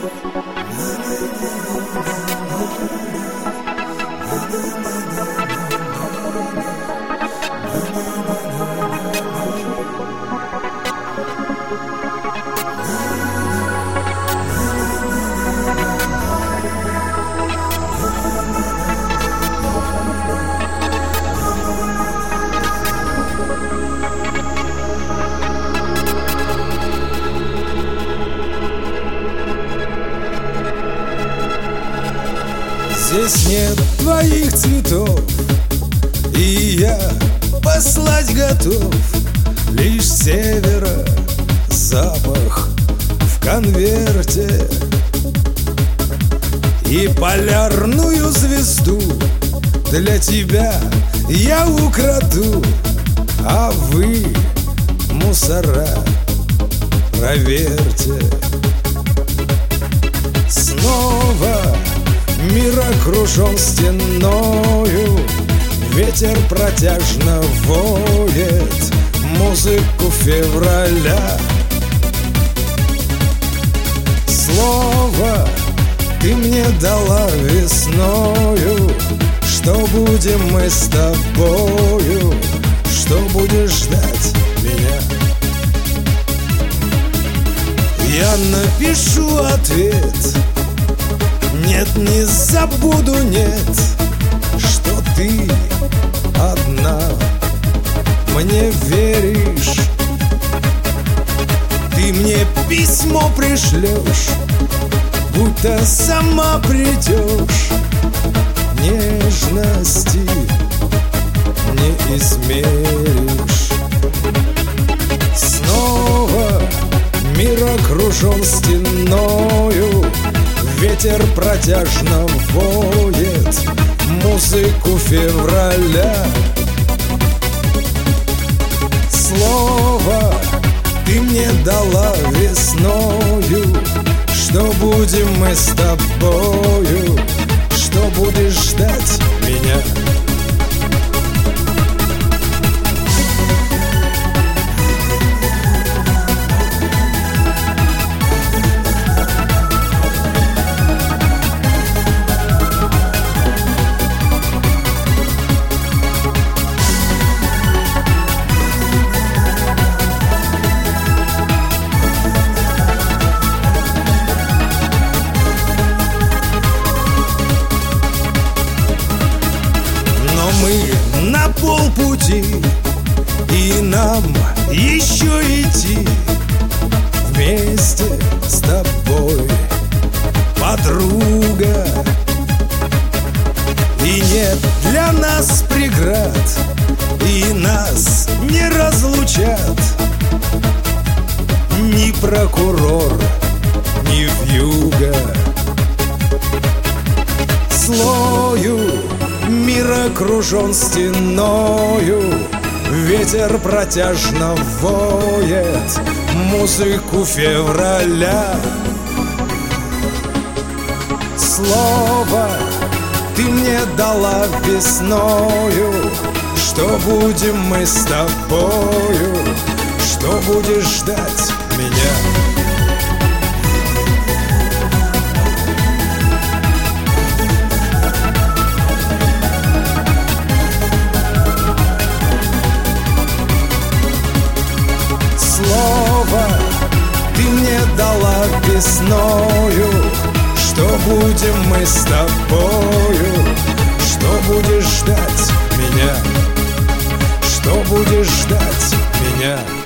Здесь нет твоих цветов, и я послать готов лишь с севера запах в конверте. И полярную звезду для тебя я украду, а вы, мусора, проверьте. Снова мир окружен стеною, ветер протяжно воет музыку февраля. Слово ты мне дала весною, что будем мы с тобою, что будешь ждать меня. Я напишу ответ: нет, не забуду, нет, что ты одна мне веришь. Ты мне письмо пришлешь, будто сама придешь. Нежности не измеришь. Снова мир окружен стеною, ветер протяжно воет музыку февраля. Слово ты мне дала весною, что будем мы с тобою, что будешь ждать меня. Мы на полпути, и нам еще идти вместе с тобой, подруга. И нет для нас преград, и нас не разлучат ни прокурор, ни вьюга. Слою мир окружен стеною, ветер протяжно воет музыку февраля. Слово ты мне дала весною, что будем мы с тобою, что будешь ждать меня. Слово ты мне дала весною, что будем мы с тобою, что будешь ждать меня, что будешь ждать меня.